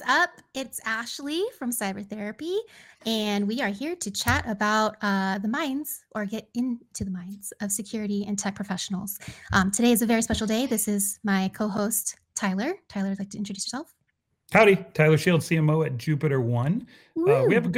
up? It's Ashley from Cyber Therapy, and we are here to chat about the minds, or get into the minds of security and tech professionals. Today is a very special day. This is my co-host, Tyler. Tyler, would like to introduce yourself? Howdy, Tyler Shields, CMO at Jupiter One. We have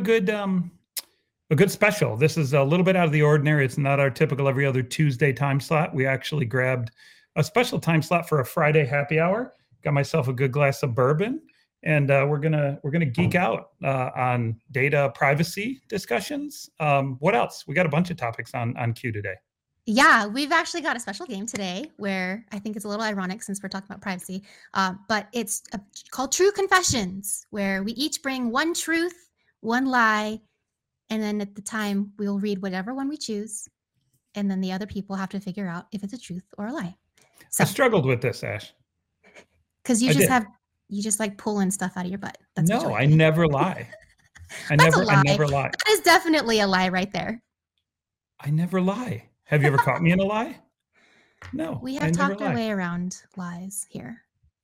a good special. This is a little bit out of the ordinary. It's not our typical every other Tuesday time slot. We actually grabbed a special time slot for a Friday happy hour. Got myself a good glass of bourbon, and we're gonna geek out on data privacy discussions. What else? We got a bunch of topics on queue today. Yeah, we've actually got a special game today where I think it's a little ironic since we're talking about privacy, but it's called True Confessions, where we each bring one truth, one lie, and then at the time we'll read whatever one we choose, and then the other people have to figure out if it's a truth or a lie. So, I struggled with this, Ash. Because you just like pulling stuff out of your butt. That's no, I never lie. I never lie. That is definitely a lie right there. I never lie. Have you ever caught me in a lie? No. We have talked our way around lies here.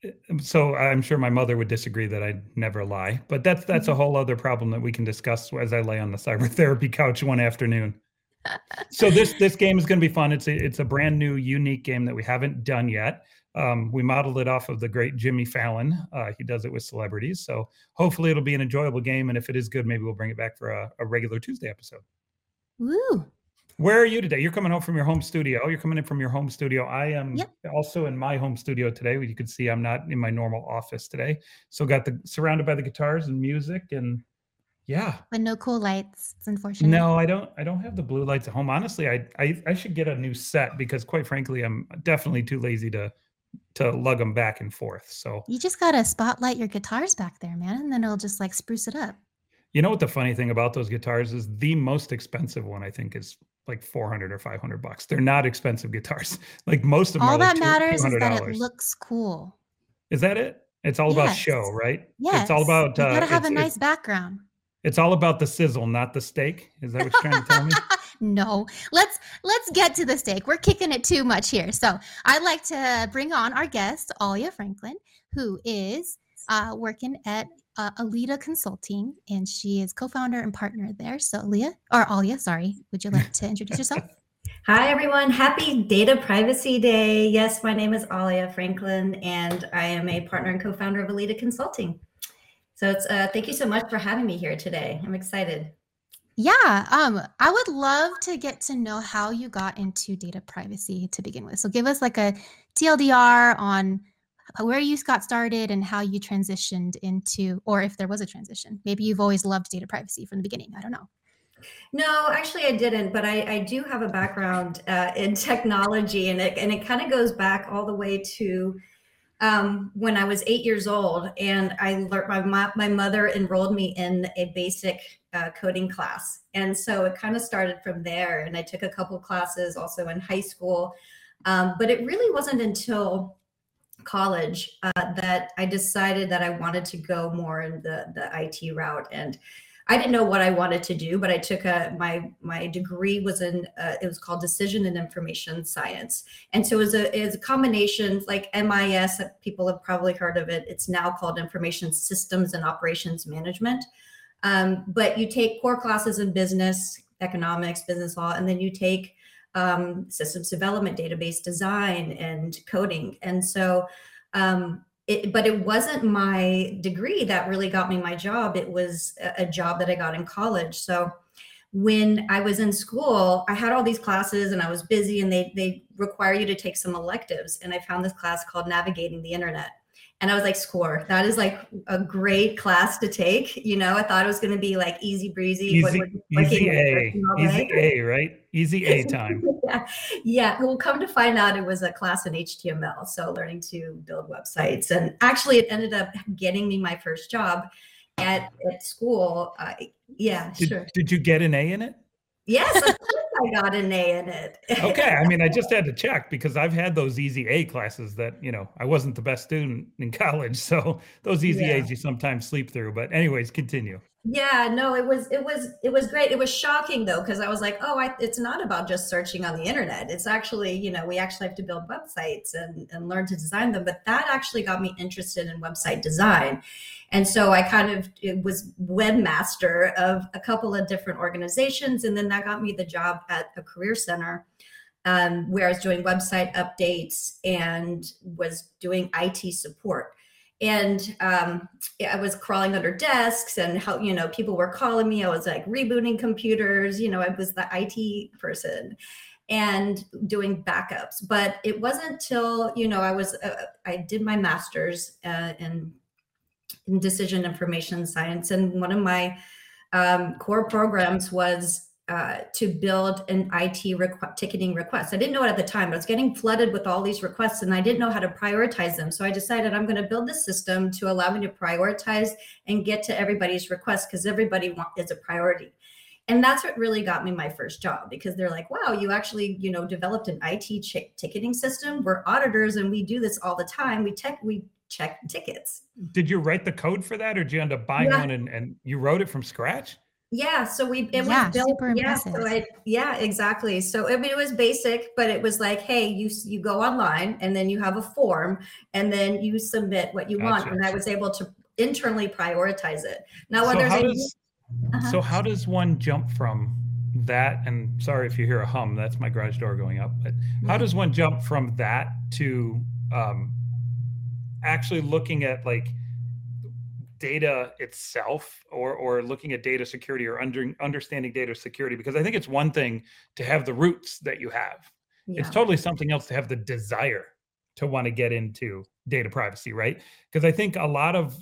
So I'm sure my mother would disagree that I never lie, but that's a whole other problem that we can discuss as I lay on the cyber therapy couch one afternoon. So this game is going to be fun. It's a brand new, unique game that we haven't done yet. We modeled it off of the great Jimmy Fallon. He does it with celebrities. So hopefully it'll be an enjoyable game. And if it is good, maybe we'll bring it back for a regular Tuesday episode. Woo. Where are you today? You're coming home from your home studio. You're coming in from your home studio. I am also in my home studio today. You can see I'm not in my normal office today. So surrounded by the guitars and music and yeah. But no cool lights. It's unfortunate. No, I don't have the blue lights at home. Honestly, I should get a new set because quite frankly, I'm definitely too lazy to lug them back and forth. So you just gotta spotlight your guitars back there, man, and then it'll just like spruce it up. You know what the funny thing about those guitars is? The most expensive one I think is like $400 or $500. They're not expensive guitars. Like most of them. All that matters is that it looks cool. Is that it? It's all about show, right? Yes. It's all about. You gotta have a nice background. It's all about the sizzle, not the steak. Is that what you're trying to tell me? No, let's get to the steak. We're kicking it too much here. So I'd like to bring on our guest, Alia Franklin, who is working at Alita Consulting, and she is co-founder and partner there. So Alia, sorry, would you like to introduce yourself? Hi, everyone. Happy Data Privacy Day. Yes, my name is Alia Franklin, and I am a partner and co-founder of Alita Consulting. So thank you so much for having me here today. I'm excited. Yeah, I would love to get to know how you got into data privacy to begin with. So give us like a TLDR on where you got started and how you transitioned into, or if there was a transition. Maybe you've always loved data privacy from the beginning. I don't know. No, actually I didn't, but I do have a background in technology, and it kind of goes back all the way to when I was 8 years old, and I learned, my mother enrolled me in a basic coding class. And so it kind of started from there. And I took a couple classes also in high school. But it really wasn't until college that I decided that I wanted to go more in the IT route. And I didn't know what I wanted to do, but I took my degree was in it was called Decision and Information Science, and so it was a combination like MIS. People have probably heard of it. It's now called Information Systems and Operations Management. But you take core classes in business, economics, business law, and then you take systems development, database design, and coding, and so. But it wasn't my degree that really got me my job. It was a job that I got in college. So when I was in school, I had all these classes and I was busy, and they require you to take some electives. And I found this class called Navigating the Internet. And I was like, score, that is like a great class to take. You know, I thought it was going to be like easy breezy. Easy A, right? Easy A time. Yeah. Well, come to find out it was a class in HTML. So learning to build websites. And actually it ended up getting me my first job at school. Sure. Did you get an A in it? Yes, of course I got an A in it. Okay. I mean, I just had to check because I've had those easy A classes that, I wasn't the best student in college. So those easy A's you sometimes sleep through. But anyways, continue. Yeah, no, it was great. It was shocking though, because I was like, oh, it's not about just searching on the internet. It's actually, we actually have to build websites and learn to design them. But that actually got me interested in website design. And so I kind of it was webmaster of a couple of different organizations. And then that got me the job at a career center, where I was doing website updates and was doing IT support. And I was crawling under desks, and how people were calling me. I was like rebooting computers. I was the IT person and doing backups. But it wasn't till I did my master's in decision information science, and one of my core programs was to build an IT ticketing request. I didn't know it at the time, but I was getting flooded with all these requests and I didn't know how to prioritize them. So I decided I'm going to build this system to allow me to prioritize and get to everybody's requests, because everybody is a priority. And that's what really got me my first job, because they're like, wow, you actually, developed an IT ticketing system. We're auditors and we do this all the time. We check tickets. Did you write the code for that, or did you end up buying one and you wrote it from scratch? Yeah, so it was built. Super impressive. Exactly. So it was basic, but it was like, hey, you go online and then you have a form and then you submit what you want, and I was able to internally prioritize it. Now, so how does one jump from that? And sorry if you hear a hum, that's my garage door going up. But how does one jump from that to actually looking at like data itself, or looking at data security, or understanding data security? Because I think it's one thing to have the roots that you have. Yeah. It's totally something else to have the desire to want to get into data privacy, right? Because I think a lot of,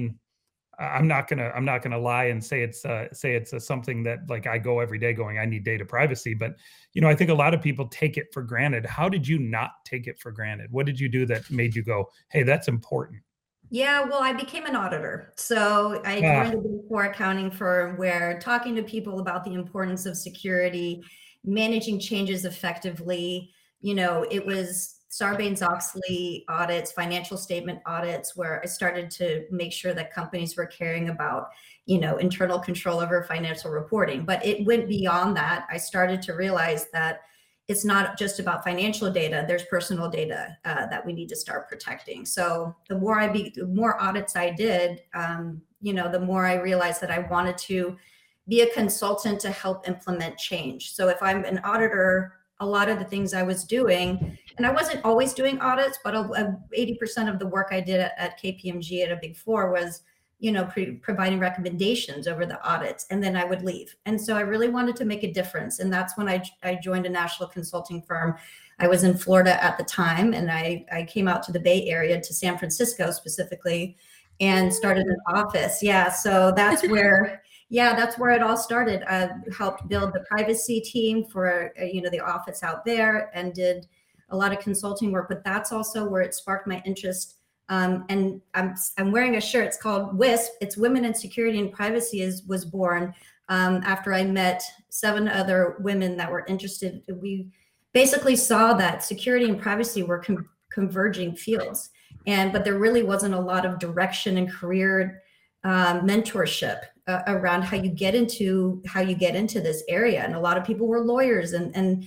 I'm not gonna lie and say it's something that like I go every day going, I need data privacy. But I think a lot of people take it for granted. How did you not take it for granted? What did you do that made you go, hey, that's important? Yeah, well, I became an auditor. So I joined a Big Four accounting firm, where talking to people about the importance of security, managing changes effectively, it was Sarbanes-Oxley audits, financial statement audits, where I started to make sure that companies were caring about, internal control over financial reporting. But it went beyond that. I started to realize that it's not just about financial data. There's personal data that we need to start protecting. So the more audits I did, the more I realized that I wanted to be a consultant to help implement change. So if I'm an auditor, a lot of the things I was doing, and I wasn't always doing audits, but 80% of the work I did at KPMG at a Big Four was providing recommendations over the audits, and then I would leave. And so I really wanted to make a difference. And that's when I joined a national consulting firm. I was in Florida at the time, and I came out to the Bay Area, to San Francisco specifically, and started an office. Yeah, so that's where it all started. I helped build the privacy team for, the office out there, and did a lot of consulting work, but that's also where it sparked my interest. And I'm wearing a shirt. It's called WISP. It's Women in Security and Privacy was born after I met 7 other women that were interested. We basically saw that security and privacy were converging fields, but there really wasn't a lot of direction and career mentorship around how you get into this area. And a lot of people were lawyers, and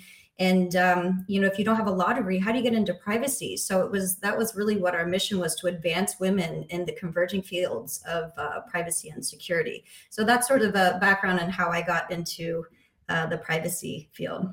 if you don't have a law degree, how do you get into privacy? So that was really what our mission was, to advance women in the converging fields of privacy and security. So that's sort of a background on how I got into the privacy field.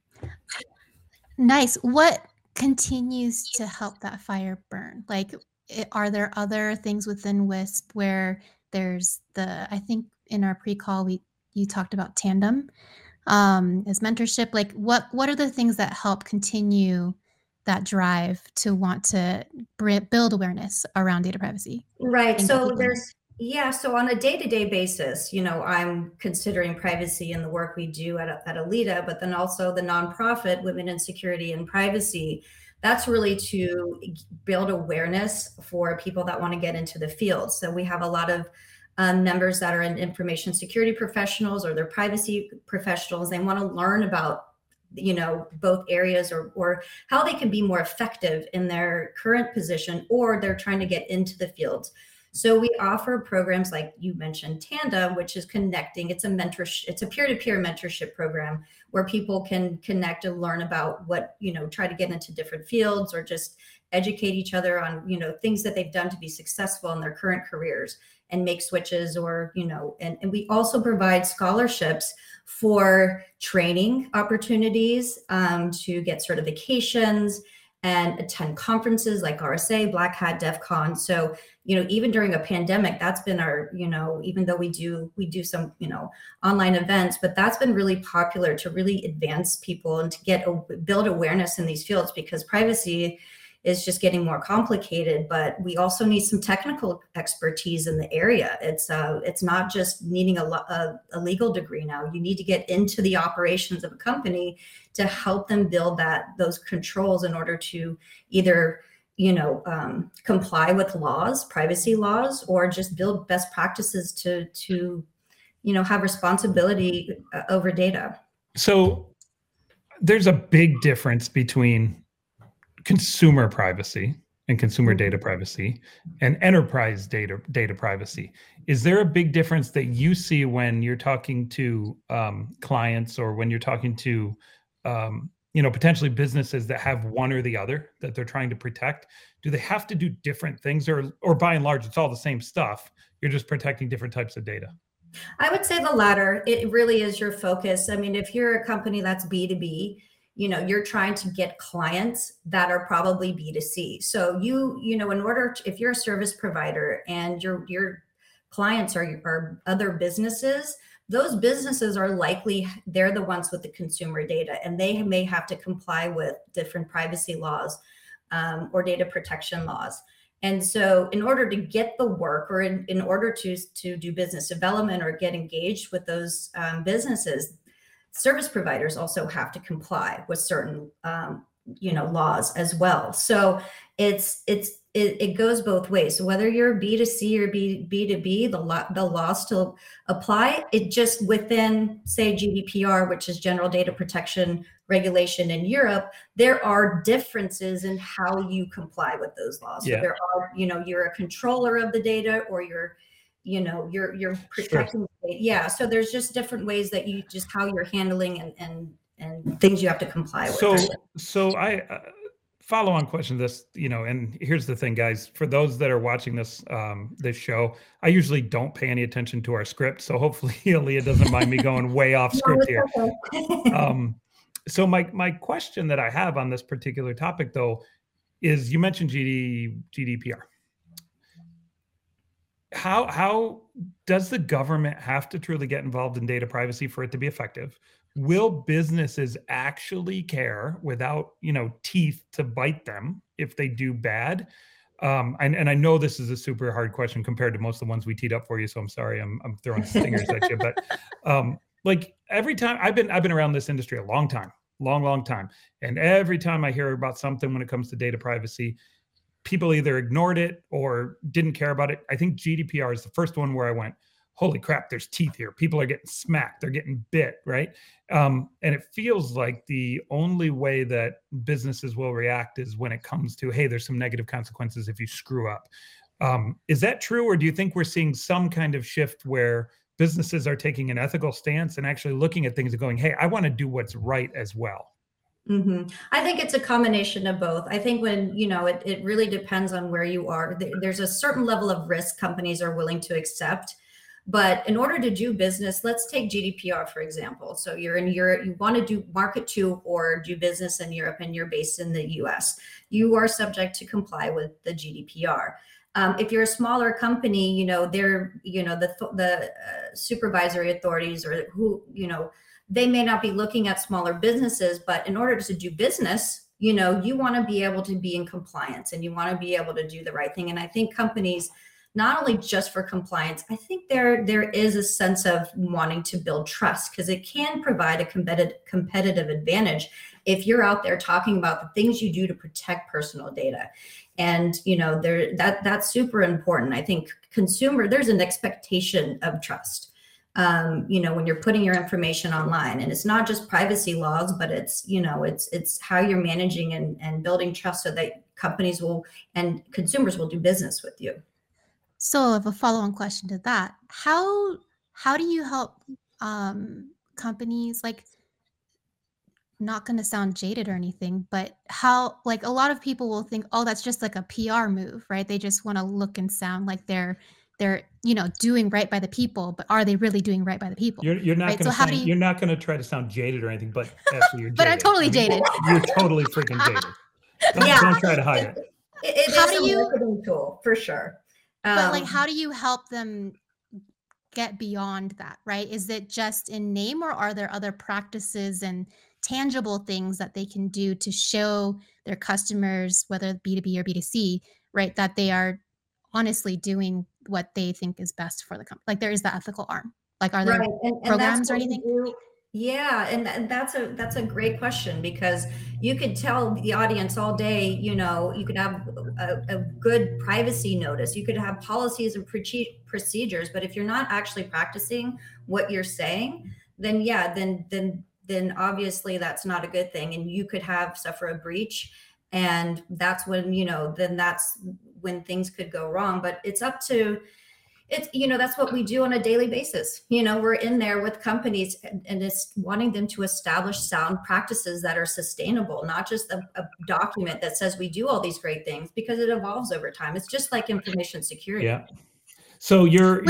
Nice. What continues to help that fire burn? Like, are there other things within WISP where there's I think in our pre-call, you talked about Tandem as mentorship. Like what are the things that help continue that drive to want to build awareness around data privacy? Right. So so on a day-to-day basis, I'm considering privacy in the work we do at Alida, but then also the nonprofit Women in Security and Privacy. That's really to build awareness for people that want to get into the field. So we have a lot of members that are in information security professionals, or they're privacy professionals. They want to learn about, both areas, or how they can be more effective in their current position, or they're trying to get into the field. So we offer programs like you mentioned, Tandem, which is connecting. It's a mentorship, it's a peer-to-peer mentorship program where people can connect and learn about what, try to get into different fields or just educate each other on, things that they've done to be successful in their current careers and make switches, or, and we also provide scholarships for training opportunities, to get certifications and attend conferences like RSA, Black Hat, DEF CON. So, even during a pandemic, that's been our, even though we do some, online events, but that's been really popular to really advance people and to build awareness in these fields, because privacy is just getting more complicated, but we also need some technical expertise in the area. It's not just needing a legal degree now. You need to get into the operations of a company to help them build those controls in order to either comply with laws, privacy laws, or just build best practices to have responsibility over data. So there's a big difference between consumer privacy and consumer data privacy and enterprise data privacy. Is there a big difference that you see when you're talking to clients, or when you're talking to potentially businesses that have one or the other that they're trying to protect? Do they have to do different things, or by and large, it's all the same stuff? You're just protecting different types of data? I would say the latter. It really is your focus. I mean, if you're a company that's B2B, you're trying to get clients that are probably B2C. So if you're a service provider and your clients are other businesses, those businesses are likely, they're the ones with the consumer data, and they may have to comply with different privacy laws, or data protection laws. And so in order to get the work, or in order to do business development or get engaged with those businesses, service providers also have to comply with certain laws as well. So it goes both ways. So whether you're B2C or B2B, the laws still apply. It just within, say, GDPR, which is General Data Protection Regulation in Europe, there are differences in how you comply with those laws. Yeah. So there are, you're a controller of the data, or you're protecting. Sure. Yeah. So there's just different ways that how you're handling and things you have to comply with. So I follow on question this, and here's the thing, guys, for those that are watching this show, I usually don't pay any attention to our script. So hopefully Aaliyah doesn't mind me going way off script here. Okay. So my question that I have on this particular topic, though, is you mentioned GDPR. How does the government have to truly get involved in data privacy for it to be effective? Will businesses actually care without, teeth to bite them if they do bad? And I know this is a super hard question compared to most of the ones we teed up for you. So I'm sorry, I'm throwing stingers at you. But like every time I've been around this industry a long time, long time. And every time I hear about something when it comes to data privacy, people either ignored it or didn't care about it. I think GDPR is the first one where I went, holy crap, there's teeth here. People are getting smacked. They're getting bit, right? And it feels like the only way that businesses will react is when it comes to, hey, there's some negative consequences if you screw up. Is that true? Or do you think we're seeing some kind of shift where businesses are taking an ethical stance and actually looking at things and going, hey, I want to do what's right as well? Mm-hmm. I think it's a combination of both. I think when, it really depends on where you are. There's a certain level of risk companies are willing to accept. But in order to do business, let's take GDPR, for example. So you're in Europe, you want to market to or do business in Europe, and you're based in the US. You are subject to comply with the GDPR. If you're a smaller company, they're, the supervisory authorities or who, they may not be looking at smaller businesses, but in order to do business, you want to be able to be in compliance and you want to be able to do the right thing. And I think companies, not only just for compliance, I think there is a sense of wanting to build trust, because it can provide a competitive advantage if you're out there talking about the things you do to protect personal data. And, that's super important. I think there's an expectation of trust. When you're putting your information online, and it's not just privacy laws, but it's how you're managing and building trust so that companies will and consumers will do business with you. So I have a follow-on question to that. How do you help companies, like, not going to sound jaded or anything, but how, like, a lot of people will think, oh, that's just like a PR move, right? They just want to look and sound like they're doing right by the people, but are they really doing right by the people? You're not right? going So to how do sound, you? you're not going to try to sound jaded or anything, but Ashley, you're jaded. But I'm totally jaded. You're totally freaking jaded. Yeah. Don't try to hide it. It How is do a you- marketing tool for sure. But like, how do you help them get beyond that, right? Is it just in name, or are there other practices and tangible things that they can do to show their customers, whether B2B or B2C, right, that they are honestly doing what they think is best for the company? Like, there is the ethical arm. Like, are there Right. And programs that's or what we anything? do. Yeah, and that's a great question, because you could tell the audience all day, you know, you could have a good privacy notice, you could have policies and procedures, but if you're not actually practicing what you're saying, then yeah, then obviously that's not a good thing, and you could suffer a breach, and that's when, you know, then that's when things could go wrong. But it's up to that's what we do on a daily basis. You know, we're in there with companies, and it's wanting them to establish sound practices that are sustainable, not just a document that says we do all these great things, because it evolves over time. It's just like information security. Yeah. So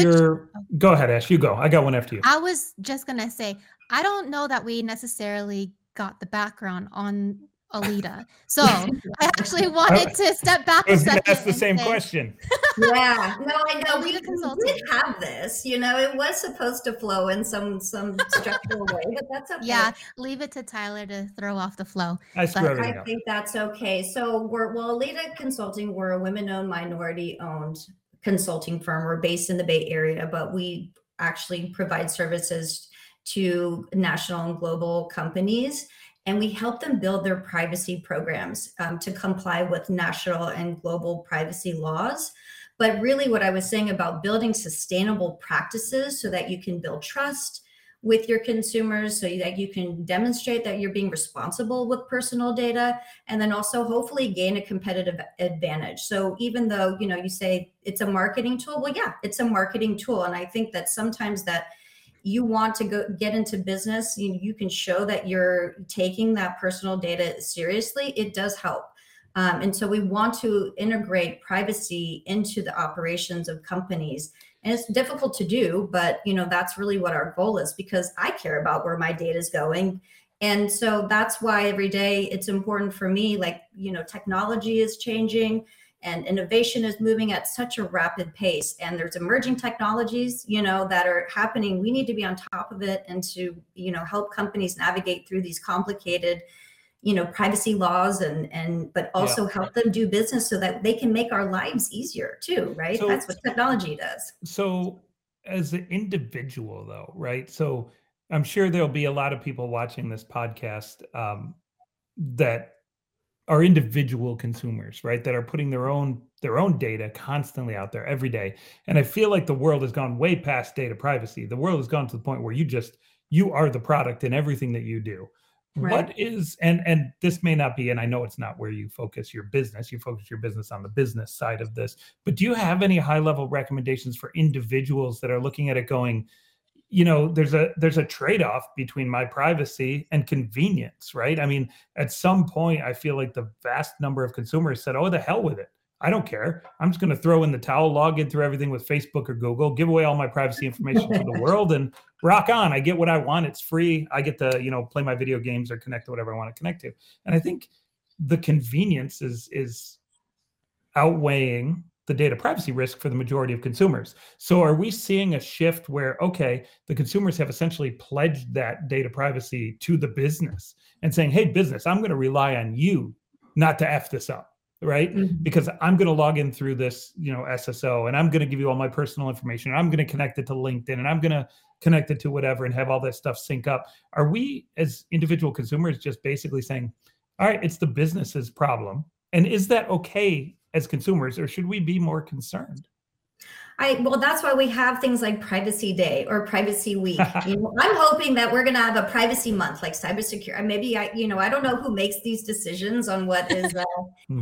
go ahead, Ash, you go. I got one after you. I was just going to say, I don't know that we necessarily got the background on Alita. So I actually wanted to step back a second. That's the same question. Yeah, no, I know. Alita We Consulting. did have this, you know, it was supposed to flow in some structural way, but that's okay. Yeah, leave it to Tyler to throw off the flow. I screw everything I up. think that's okay. So Alita Consulting, we're a women-owned, minority-owned consulting firm. We're based in the Bay Area, but we actually provide services to national and global companies, and we help them build their privacy programs to comply with national and global privacy laws. But really, what I was saying about building sustainable practices so that you can build trust with your consumers, so that you can demonstrate that you're being responsible with personal data, and then also hopefully gain a competitive advantage. So even though, you know, you say it's a marketing tool, well, yeah, it's a marketing tool. And I think that sometimes that you want to get into business, you can show that you're taking that personal data seriously. It does help. And so we want to integrate privacy into the operations of companies. And it's difficult to do, but you know, that's really what our goal is, because I care about where my data is going. And so that's why every day it's important for me, like, you know, technology is changing and innovation is moving at such a rapid pace, and there's emerging technologies, you know, that are happening. We need to be on top of it, and to, you know, help companies navigate through these complicated, you know, privacy laws, but also help them do business so that they can make our lives easier too, right? So, that's what technology does. So as an individual though, right? So I'm sure there'll be a lot of people watching this podcast that are individual consumers, right? That are putting their own data constantly out there every day. And I feel like the world has gone way past data privacy. The world has gone to the point where you are the product in everything that you do. Right. What is, and this may not be, and I know it's not where you focus your business. You focus your business on the business side of this, but do you have any high level recommendations for individuals that are looking at it going, you know, there's a trade-off between my privacy and convenience, right? I mean, at some point, I feel like the vast number of consumers said, oh, the hell with it. I don't care. I'm just going to throw in the towel, log in through everything with Facebook or Google, give away all my privacy information to the world, and rock on. I get what I want. It's free. I get to, you know, play my video games or connect to whatever I want to connect to. And I think the convenience is outweighing the data privacy risk for the majority of consumers. So are we seeing a shift where, okay, the consumers have essentially pledged that data privacy to the business and saying, hey, business, I'm going to rely on you not to F this up, right? Mm-hmm. Because I'm going to log in through this, you know, SSO, and I'm going to give you all my personal information, and I'm going to connect it to LinkedIn, and I'm going to connect it to whatever and have all that stuff sync up. Are we as individual consumers just basically saying, all right, it's the business's problem? And is that okay as consumers, or should we be more concerned? Well, that's why we have things like Privacy Day or Privacy Week. You know, I'm hoping that we're going to have a privacy month, like cybersecurity. Maybe I don't know who makes these decisions on what is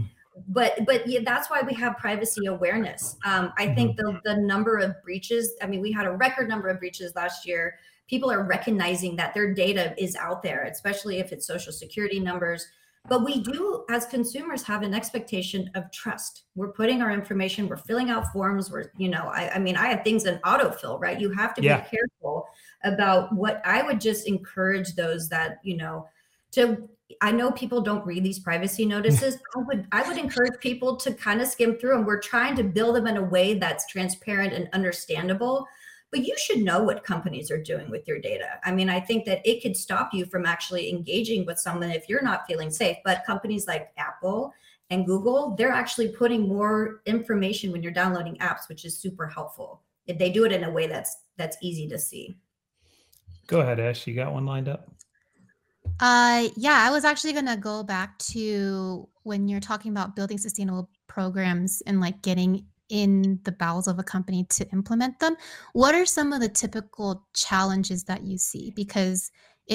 but yeah, that's why we have privacy awareness. I think the number of breaches, I mean, we had a record number of breaches last year. People are recognizing that their data is out there, especially if it's social security numbers. But we do, as consumers, have an expectation of trust. We're putting our information, we're filling out forms. I mean, I have things in autofill, right? You have to be careful about what I would just encourage those that, I know people don't read these privacy notices. I would encourage people to kind of skim through them. We're trying to build them in a way that's transparent and understandable. But you should know what companies are doing with your data. I mean, I think that it could stop you from actually engaging with someone if you're not feeling safe. But companies like Apple and Google, they're actually putting more information when you're downloading apps, which is super helpful. If they do it in a way that's easy to see. Go ahead, Ash. You got one lined up? Yeah, I was actually going to go back to when you're talking about building sustainable programs and like getting in the bowels of a company to implement them. What are some of the typical challenges that you see? Because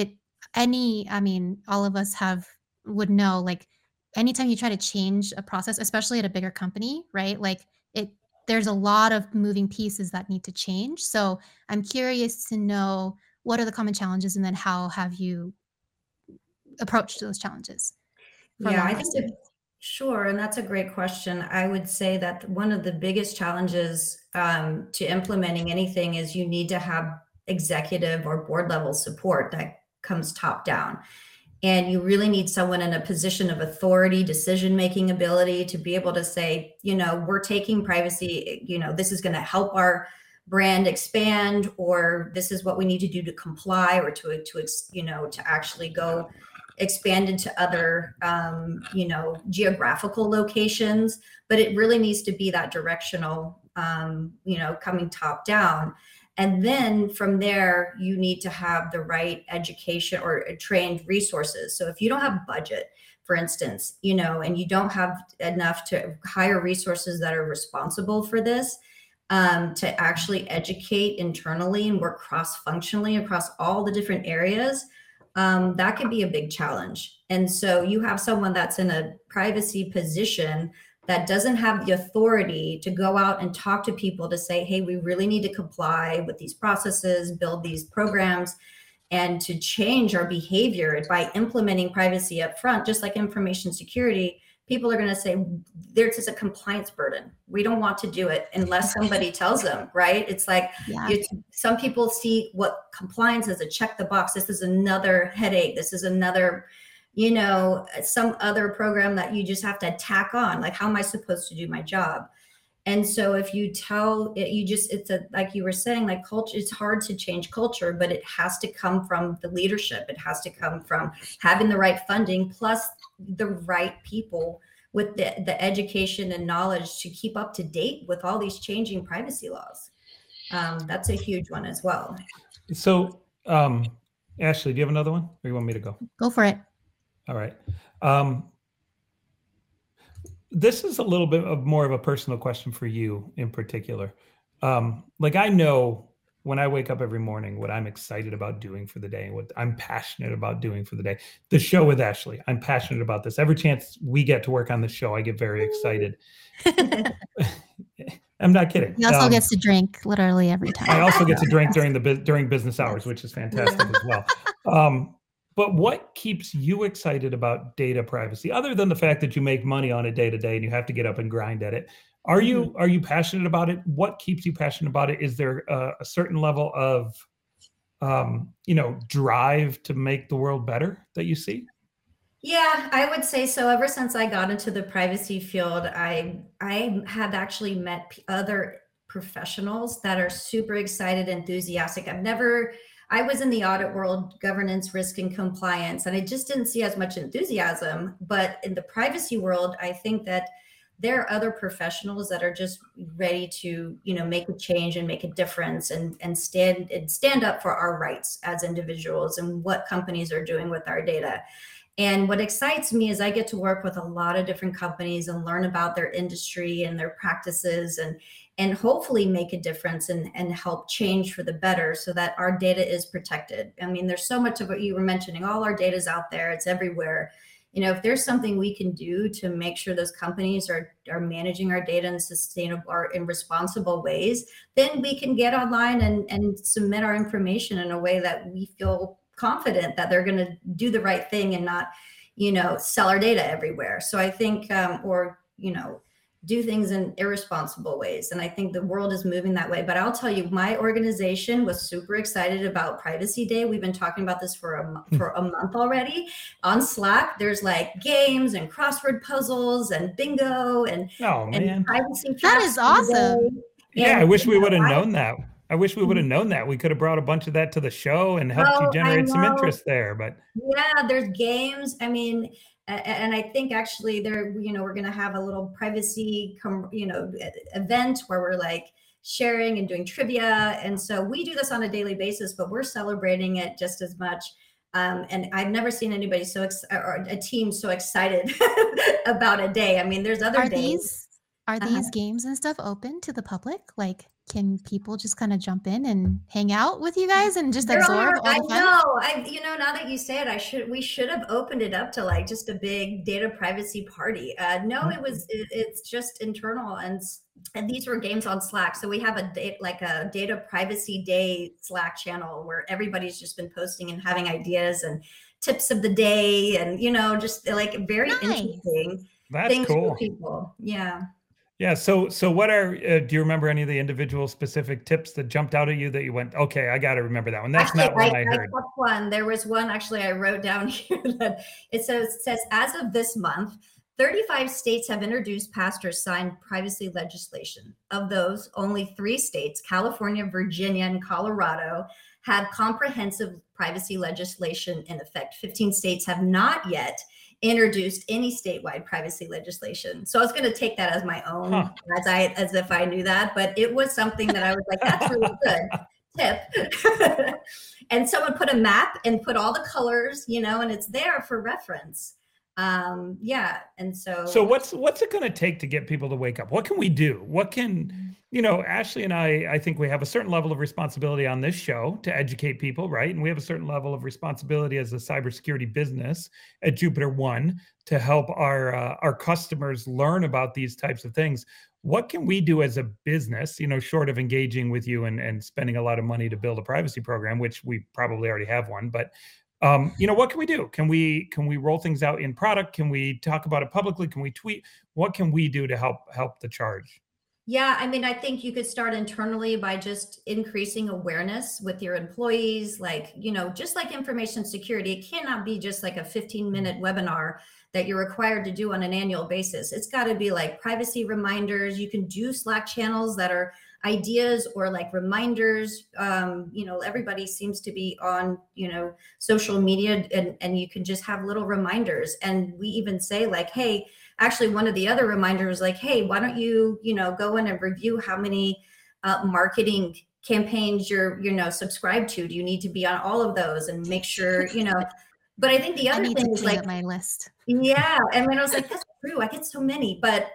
all of us would know, like, anytime you try to change a process, especially at a bigger company, right? Like there's a lot of moving pieces that need to change. So I'm curious to know, what are the common challenges, and then how have you approached those challenges? Yeah, I think sure. And that's a great question. I would say that one of the biggest challenges to implementing anything is you need to have executive or board level support that comes top down. And you really need someone in a position of authority, decision-making ability to be able to say, we're taking privacy, this is going to help our brand expand, or this is what we need to do to comply, or to actually go expand into other, geographical locations. But it really needs to be that directional, coming top down. And then from there, you need to have the right education or trained resources. So if you don't have budget, for instance, and you don't have enough to hire resources that are responsible for this, to actually educate internally and work cross-functionally across all the different areas, that could be a big challenge. And so you have someone that's in a privacy position that doesn't have the authority to go out and talk to people to say, hey, we really need to comply with these processes, build these programs, and to change our behavior by implementing privacy up front. Just like information security, people are going to say there's a compliance burden. We don't want to do it unless somebody tells them, right? It's like some people see what compliance as a check the box. This is another headache. This is another, some other program that you just have to tack on. Like, how am I supposed to do my job? And so if you tell it, like you were saying, like culture, it's hard to change culture, but it has to come from the leadership. It has to come from having the right funding, plus the right people with the education and knowledge to keep up to date with all these changing privacy laws. That's a huge one as well. So, Ashley, do you have another one, or you want me to go? Go for it. All right. This is a little bit of more of a personal question for you in particular. Like, I know when I wake up every morning, what I'm excited about doing for the day and what I'm passionate about doing for the day. The show with Ashley, I'm passionate about this. Every chance we get to work on the show, I get very excited. I'm not kidding. He also gets to drink literally every time. I also get to drink during business hours, which is fantastic as well. But what keeps you excited about data privacy, other than the fact that you make money on it day to day and you have to get up and grind at it? Are you passionate about it? What keeps you passionate about it? Is there a certain level of, drive to make the world better that you see? Yeah, I would say so. Ever since I got into the privacy field, I have actually met other professionals that are super excited, enthusiastic. I was in the audit world, governance, risk, and compliance, and I just didn't see as much enthusiasm. But in the privacy world, I think that there are other professionals that are just ready to, make a change and make a difference and stand up for our rights as individuals and what companies are doing with our data. And what excites me is I get to work with a lot of different companies and learn about their industry and their practices and hopefully make a difference and help change for the better so that our data is protected. I mean, there's so much of what you were mentioning. All our data is out there. It's everywhere. if there's something we can do to make sure those companies are managing our data in sustainable or in responsible ways, then we can get online and submit our information in a way that we feel confident that they're going to do the right thing and not, sell our data everywhere. So I think, do things in irresponsible ways. And I think the world is moving that way. But I'll tell you, my organization was super excited about Privacy Day. We've been talking about this for a month already. On Slack, there's like games and crossword puzzles and bingo and privacy. That is awesome. Yeah, I wish we would have known that. I wish we would have known that. We could have brought a bunch of that to the show and helped you generate some interest there. But yeah, there's games. I mean, and I think actually we're going to have a little privacy, event where we're like sharing and doing trivia. And so we do this on a daily basis, but we're celebrating it just as much. And I've never seen anybody or a team so excited about a day. I mean, there's other days. Are these games and stuff open to the public? Like, can people just kind of jump in and hang out with you guys and just absorb all the fun? Now that you say it, we should have opened it up to like just a big data privacy party. No, it's just internal, and these were games on Slack. So we have a data privacy day Slack channel where everybody's just been posting and having ideas and tips of the day, and just like very interesting things cool. for people. Yeah. Yeah. So what do you remember any of the individual specific tips that jumped out at you that you went, okay, I got to remember that one? That's actually, not one I heard. One. There was one actually I wrote down here that it says, as of this month, 35 states have introduced, passed, or signed privacy legislation. Of those, only 3 states, California, Virginia, and Colorado, have comprehensive privacy legislation in effect. 15 states have not yet introduced any statewide privacy legislation. So I was going to take that as my own, as if I knew that, but it was something that I was like, that's really good tip. And someone put a map and put all the colors, and it's there for reference. And so what's it going to take to get people to wake up? What can we do? What can, Ashley and I think we have a certain level of responsibility on this show to educate people, right? And we have a certain level of responsibility as a cybersecurity business at Jupiter One to help our customers learn about these types of things. What can we do as a business, short of engaging with you and spending a lot of money to build a privacy program, which we probably already have one, but what can we do? Can we roll things out in product? Can we talk about it publicly? Can we tweet? What can we do to help the charge? Yeah, I mean, I think you could start internally by just increasing awareness with your employees, like, just like information security. It cannot be just like a 15-minute webinar that you're required to do on an annual basis. It's got to be like privacy reminders. You can do Slack channels that are ideas or like reminders. Everybody seems to be on, social media, and you can just have little reminders. And we even say like, hey, actually one of the other reminders, like, hey, why don't you, go in and review how many marketing campaigns you're, subscribed to? Do you need to be on all of those and make sure, but I think the other thing is like my list. Yeah. I mean, I was like, that's true. I get so many, but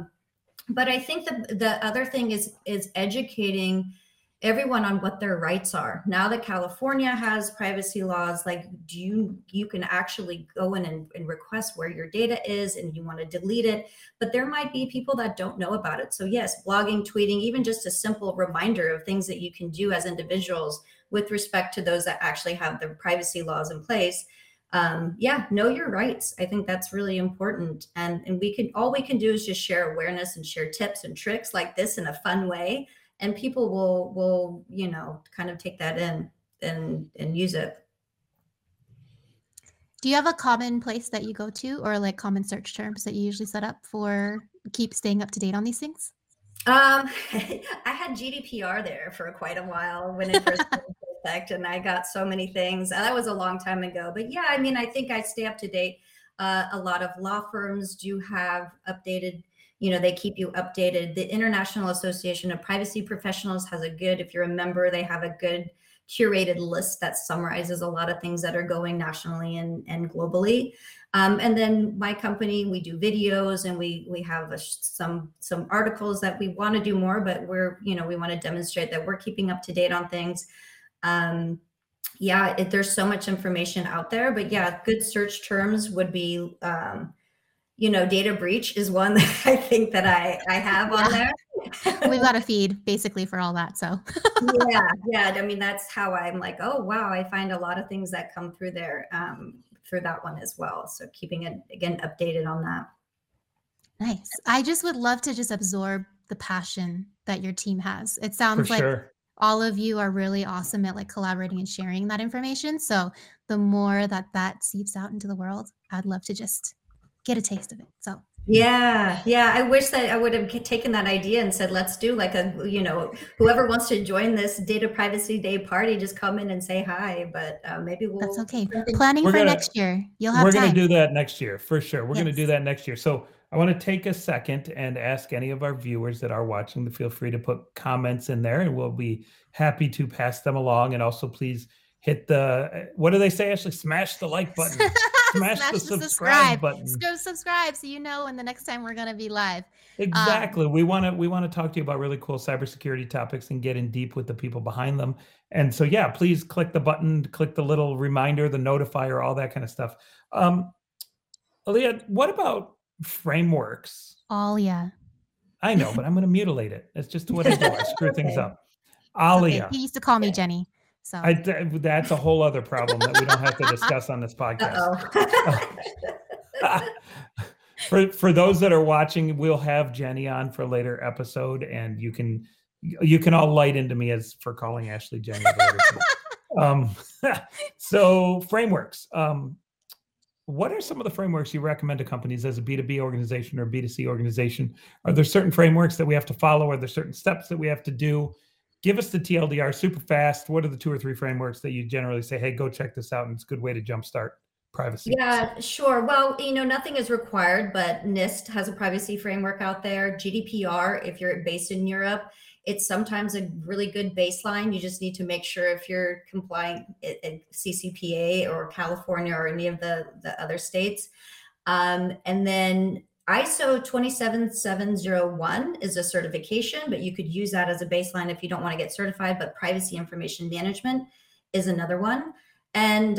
I think the other thing is educating everyone on what their rights are. Now that California has privacy laws, like you can actually go in and request where your data is and you want to delete it, but there might be people that don't know about it. So yes, blogging, tweeting, even just a simple reminder of things that you can do as individuals with respect to those that actually have the privacy laws in place. Know your rights. I think that's really important. And all we can do is just share awareness and share tips and tricks like this in a fun way. And people will, kind of take that in and use it. Do you have a common place that you go to, or like common search terms that you usually set up for keep staying up to date on these things? I had GDPR there for quite a while when it first came into effect, and I got so many things. That was a long time ago. But yeah, I mean, I think I stay up to date. A lot of law firms do have updated, they keep you updated. The International Association of Privacy Professionals has if you're a member, they have a good curated list that summarizes a lot of things that are going nationally and globally. And then my company, we do videos, and we have some articles that we want to do more, but we want to demonstrate that we're keeping up to date on things. Yeah, there's so much information out there, but yeah, good search terms would be, data breach is one that I think that I have on there. We've got a feed basically for all that. So yeah. I mean, that's how I'm like, oh wow, I find a lot of things that come through there through that one as well. So keeping it again updated on that. Nice. I just would love to just absorb the passion that your team has. It sounds For like sure. all of you are really awesome at like collaborating and sharing that information. So the more that seeps out into the world, I'd love to just get a taste of it. So yeah. I wish that I would have taken that idea and said, let's do like whoever wants to join this Data Privacy Day party, just come in and say hi. But maybe that's okay. Planning for next year. You'll have We're time. going to do that next year for sure. We're going to do that next year. So I want to take a second and ask any of our viewers that are watching to feel free to put comments in there, and we'll be happy to pass them along. And also please hit what do they say, Ashley? Smash the like button. Smash the subscribe button. Subscribe so you know when the next time we're going to be live. Exactly. We want to talk to you about really cool cybersecurity topics and get in deep with the people behind them. And so, yeah, please click the button, click the little reminder, the notifier, all that kind of stuff. Aaliyah, what about frameworks? Yeah. I know, but I'm going to mutilate it. That's just what I do. I screw things up. Aaliyah. Okay. He used to call me Jenny. So that's a whole other problem that we don't have to discuss on this podcast. For those that are watching, we'll have Jenny on for a later episode, and you can all light into me as for calling Ashley Jenny. So frameworks. What are some of the frameworks you recommend to companies as a B2B organization or B2C organization? Are there certain frameworks that we have to follow? Are there certain steps that we have to do? Give us the TLDR super fast. What are the 2 or 3 frameworks that you generally say, hey, go check this out, and it's a good way to jumpstart privacy? Yeah, sure. Well, nothing is required, but NIST has a privacy framework out there. GDPR, if you're based in Europe, it's sometimes a really good baseline. You just need to make sure if you're complying at CCPA or California or any of the other states. And then ISO 27701 is a certification, but you could use that as a baseline if you don't want to get certified. But privacy information management is another one. And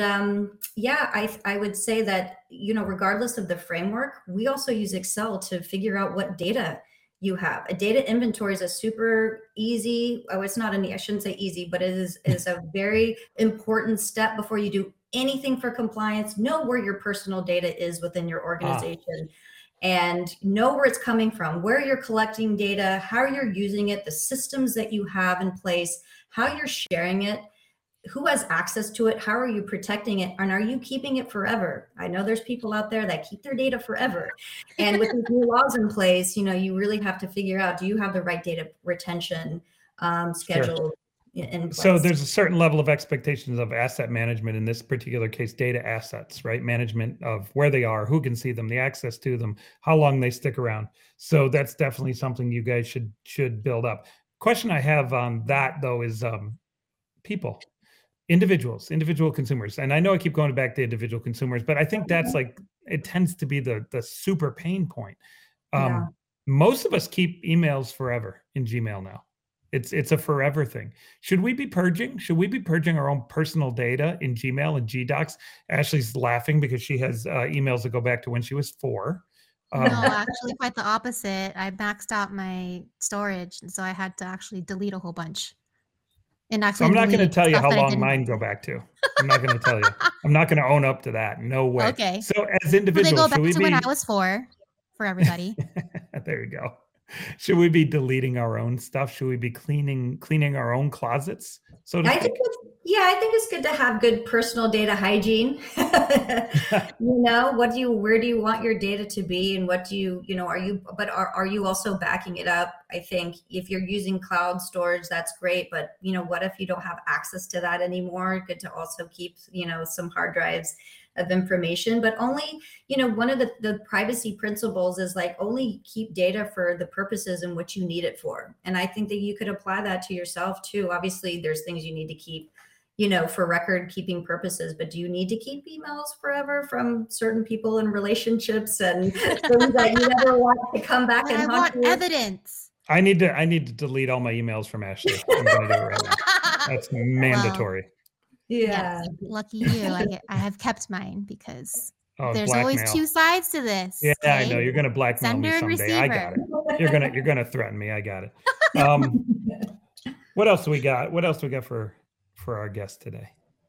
I would say that, regardless of the framework, we also use Excel to figure out what data you have. A data inventory is a super easy, it's not I shouldn't say easy, but it is a very important step before you do anything for compliance. Know where your personal data is within your organization. And know where it's coming from, where you're collecting data, how you're using it, the systems that you have in place, how you're sharing it, who has access to it, how are you protecting it, and are you keeping it forever? I know there's people out there that keep their data forever. And with these new laws in place, you really have to figure out, do you have the right data retention schedule in place? So there's a certain level of expectations of asset management, in this particular case, data assets, right? Management of where they are, who can see them, the access to them, how long they stick around. So that's definitely something you guys should build up. Question I have on that, though, is people. Individual consumers. And I know I keep going back to individual consumers, but I think that's it tends to be the super pain point. Most of us keep emails forever in Gmail now. It's a forever thing. Should we be purging? Should we be purging our own personal data in Gmail and GDocs? Ashley's laughing because she has emails that go back to when she was 4. No, actually quite the opposite. I maxed out my storage, and so I had to actually delete a whole bunch. So I'm not going to tell you how long mine go back to. I'm not going to tell you. I'm not going to own up to that. No way. Okay. So as individuals, they go back to when I was 4 for everybody. There you go. Should we be deleting our own stuff? Should we be cleaning our own closets? So I think it's good to have good personal data hygiene. Where do you want your data to be, and what do you, are you also backing it up? I think if you're using cloud storage, that's great. But, what if you don't have access to that anymore? Good to also keep, some hard drives of information, but only, one of the privacy principles is only keep data for the purposes in which you need it for. And I think that you could apply that to yourself too. Obviously there's things you need to keep, for record keeping purposes, but do you need to keep emails forever from certain people in relationships and things that you never want to come back and haunt you? Evidence. I need to delete all my emails from Ashley. I'm going to do it right now. That's mandatory. Yeah. Yes, lucky you. I have kept mine because Oh, there's always blackmail. two sides to this. Yeah, I know Okay? you're gonna blackmail me Sender and someday. I got receiver. it. You're gonna threaten me. I got it. What else do we got? What else do we got for our guest today?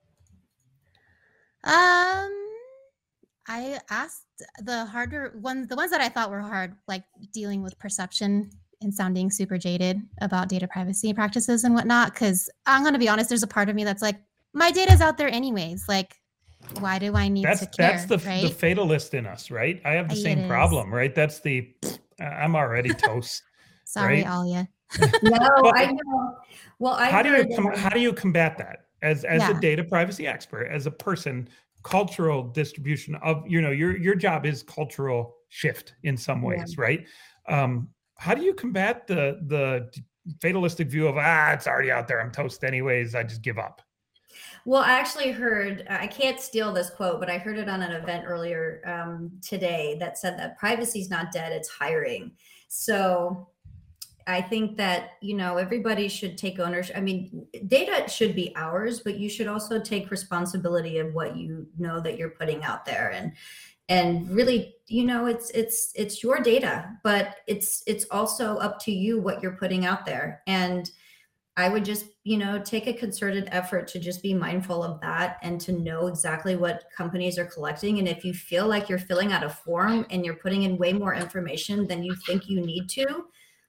I asked the harder ones, the ones that I thought were hard, like dealing with perception and sounding super jaded about data privacy practices and whatnot. Because I'm gonna be honest, there's a part of me that's like, my data's out there anyways. Like, why do I need to care? That's the right? fatalist in us, right? I have the It same is. problem, right? That's the I'm already toast. Sorry, right? Alia. No, Well, I know. Well, how do you combat that as Yeah. a data privacy expert, as a person? Cultural distribution of, your job is cultural shift in some ways, right? How do you combat the fatalistic view of it's already out there, I'm toast anyways, I just give up? Well, I actually heard, I can't steal this quote, but I heard it on an event earlier today that said that privacy is not dead, it's hiring. So I think that, everybody should take ownership. I mean, data should be ours, but you should also take responsibility of what you know that you're putting out there. And really, it's your data, but it's also up to you what you're putting out there. And I would just, take a concerted effort to just be mindful of that and to know exactly what companies are collecting. And if you feel like you're filling out a form and you're putting in way more information than you think you need to,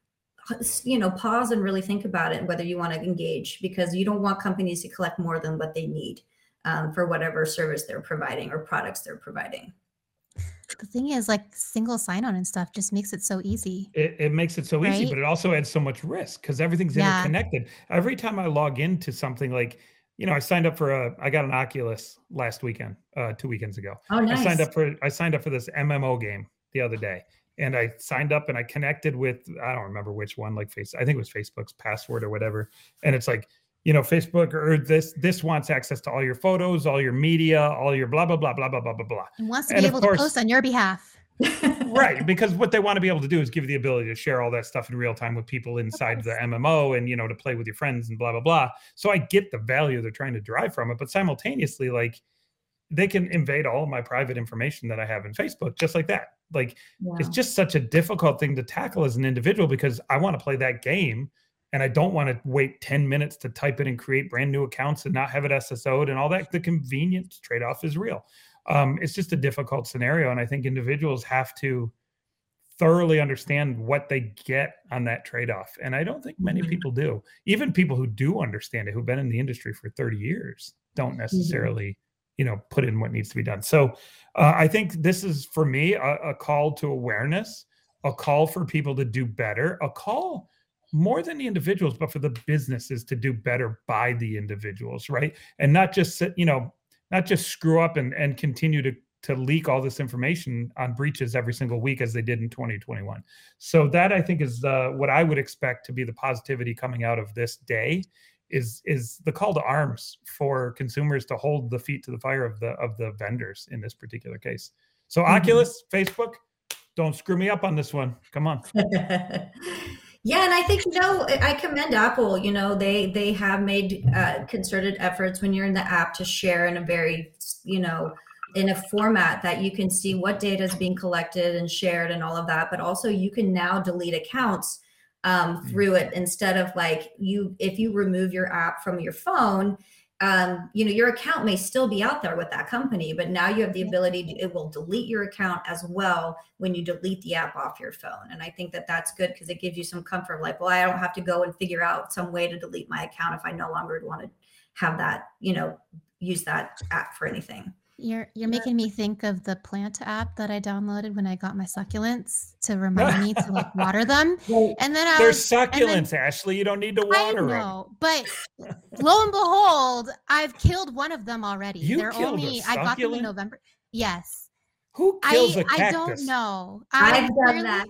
pause and really think about it, whether you want to engage, because you don't want companies to collect more than what they need for whatever service they're providing or products they're providing. The thing is, like, single sign-on and stuff just makes it so easy. It makes it so easy, Right? but it also adds so much risk because everything's Yeah. interconnected. Every time I log into something, like, I signed up I got an Oculus last weekend, 2 weekends ago. Oh, nice. I signed up for this MMO game the other day, and I signed up and I connected with, I don't remember which one, like I think it was Facebook's password or whatever. And it's like, Facebook or this wants access to all your photos, all your media, all your blah, blah, blah, blah, blah, blah, blah, blah. And wants to be able to post on your behalf. Right, because what they want to be able to do is give you the ability to share all that stuff in real time with people inside the MMO and, to play with your friends and blah, blah, blah. So I get the value they're trying to derive from it, but simultaneously, like, they can invade all of my private information that I have in Facebook just like that. Like, It's just such a difficult thing to tackle as an individual because I want to play that game and I don't want to wait 10 minutes to type it and create brand new accounts and not have it SSO'd and all that. The convenience trade-off is real. It's just a difficult scenario. And I think individuals have to thoroughly understand what they get on that trade-off. And I don't think many people do. Even people who do understand it, who've been in the industry for 30 years, don't necessarily, put in what needs to be done. So I think this is, for me, a call to awareness, a call for people to do better, a call more than the individuals, but for the businesses to do better by the individuals, right? And not just screw up and continue to leak all this information on breaches every single week as they did in 2021. So that, I think, is what I would expect to be the positivity coming out of this day, is the call to arms for consumers to hold the feet to the fire of the vendors in this particular case. So Oculus, Facebook, don't screw me up on this one. Come on. Yeah, and I think, I commend Apple. They have made concerted efforts when you're in the app to share in a very, in a format that you can see what data is being collected and shared and all of that. But also you can now delete accounts through it, instead of if you remove your app from your phone, your account may still be out there with that company, but now you have the ability it will delete your account as well when you delete the app off your phone. And I think that that's good because it gives you some comfort, like, well, I don't have to go and figure out some way to delete my account if I no longer want to have that, use that app for anything. You're making me think of the plant app that I downloaded when I got my succulents to remind me to water them. And then there's succulents, Ashley. You don't need to water them. I know, but lo and behold, I've killed one of them already. I got them in November. Yes. Who kills a cactus? I don't know. I've done that.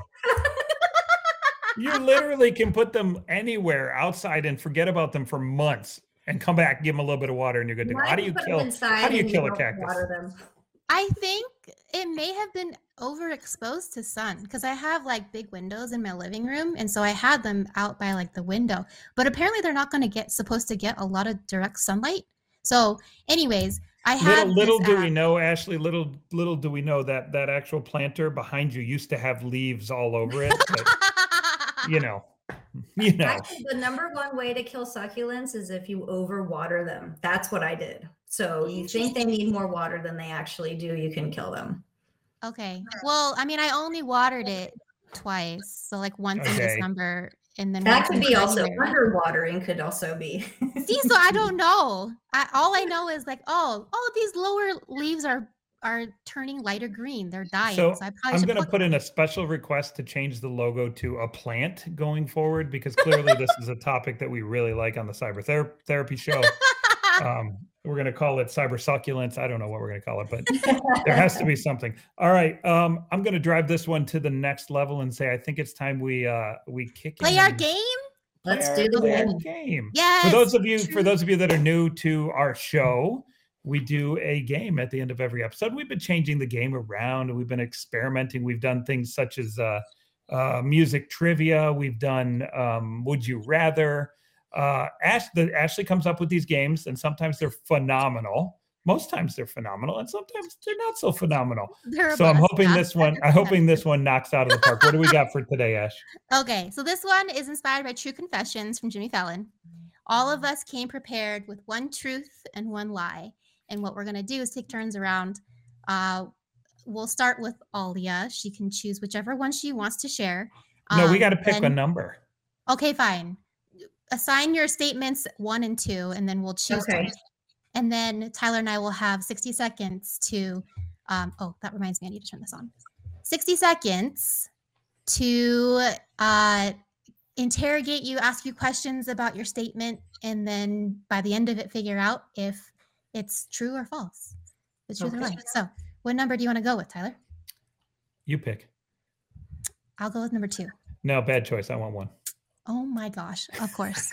You literally can put them anywhere outside and forget about them for months. And come back, give them a little bit of water, and you're good to go. How do you kill a cactus? I think it may have been overexposed to sun because I have big windows in my living room, and so I had them out by the window. But apparently, they're not supposed to get a lot of direct sunlight. So, anyways, I Little have little this do we know, Ashley. Little do we know that that actual planter behind you used to have leaves all over it. But, you know. Actually, the number one way to kill succulents is if you overwater them. That's what I did. So you think they need more water than they actually do, you can kill them. Okay. Well, I mean, I only watered it twice. So like once in December and then that once could in be also January. underwatering could also be. See, so I don't know. All I know is like, oh, these lower leaves are turning lighter green. They're dying. So I I'm going to put in a special request to change the logo to a plant going forward, because clearly this is a topic that we really like on the Cyber Therapy Show. We're going to call it Cyber Succulents. I don't know what we're going to call it, but there has to be something. All right. I'm going to drive this one to the next level and say, I think it's time we kick play in our game. Let's do the game. Yes. For those of you that are new to our show, we do a game at the end of every episode. We've been changing the game around, and we've been experimenting. We've done things such as music trivia. We've done Would You Rather. Ashley comes up with these games, and sometimes they're phenomenal. Most times they're phenomenal, and sometimes they're not so phenomenal. So I'm hoping this one knocks out of the park. What do we got for today, Ash? Okay, so this one is inspired by True Confessions from Jimmy Fallon. All of us came prepared with one truth and one lie. And what we're going to do is take turns around. We'll start with Alia. She can choose whichever one she wants to share. No, we got to pick a number. Okay, fine. Assign your statements 1 and 2, and then we'll choose. Okay. And then Tyler and I will have 60 seconds to, that reminds me, I need to turn this on. 60 seconds to interrogate you, ask you questions about your statement, and then by the end of it, figure out if it's true or false. The truth or lie. So what number do you want to go with, Tyler? You pick. I'll go with number 2. No, bad choice. I want 1. Oh my gosh. Of course.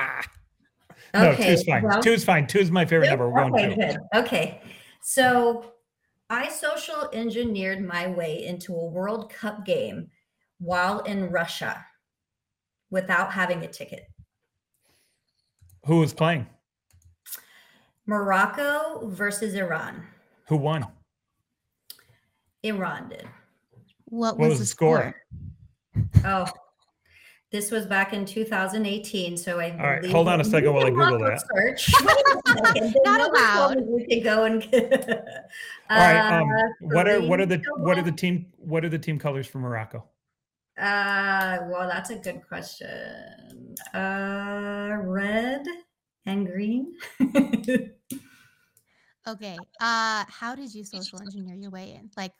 No, 2's fine. Well, 2's fine. 2 is my favorite number. We're going 2. Good. Okay. So I social engineered my way into a World Cup game while in Russia without having a ticket. Who was playing? Morocco versus Iran. Who won? Iran did. What was the score? Oh, this was back in 2018. So I. All right, hold on a second while I Google that. Search. Not allowed. We can go and. All right. What are the team colors for Morocco? Well, that's a good question. Red and green. Okay. How did you social engineer your way in? Like,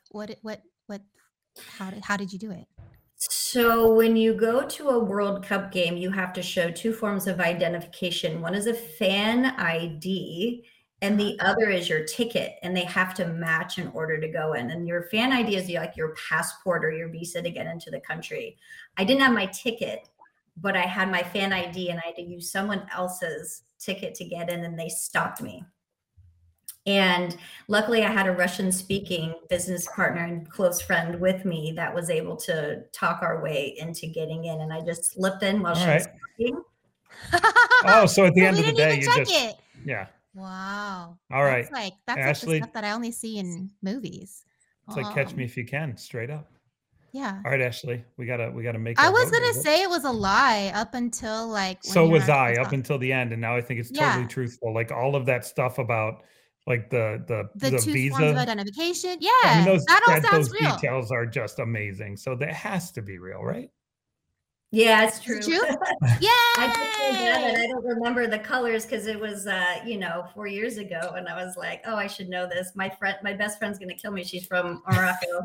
how did you do it? So when you go to a World Cup game, you have to show 2 forms of identification. One is a fan ID, and the other is your ticket, and they have to match in order to go in. And your fan ID is like your passport or your visa to get into the country. I didn't have my ticket, but I had my fan ID, and I had to use someone else's ticket to get in, and they stopped me. And luckily I had a Russian speaking business partner and close friend with me that was able to talk our way into getting in. And I just slipped in while she was speaking. Oh, so at the end of the day, you just, yeah. Wow. All right. That's Ashley, like the stuff that I only see in movies. It's like Catch Me If You Can, straight up. Yeah. All right, Ashley, we gotta make. I was gonna say it was a lie up until like. So was I up until the end, and now I think it's totally truthful. Like all of that stuff about like the 2 visa forms of identification. Yeah, I mean, that all sounds real. Details are just amazing. So that has to be real, right? Yeah, it's true. Yeah. I just that and I don't remember the colors because it was 4 years ago, and I was like, oh, I should know this. My best friend's gonna kill me. She's from Morocco.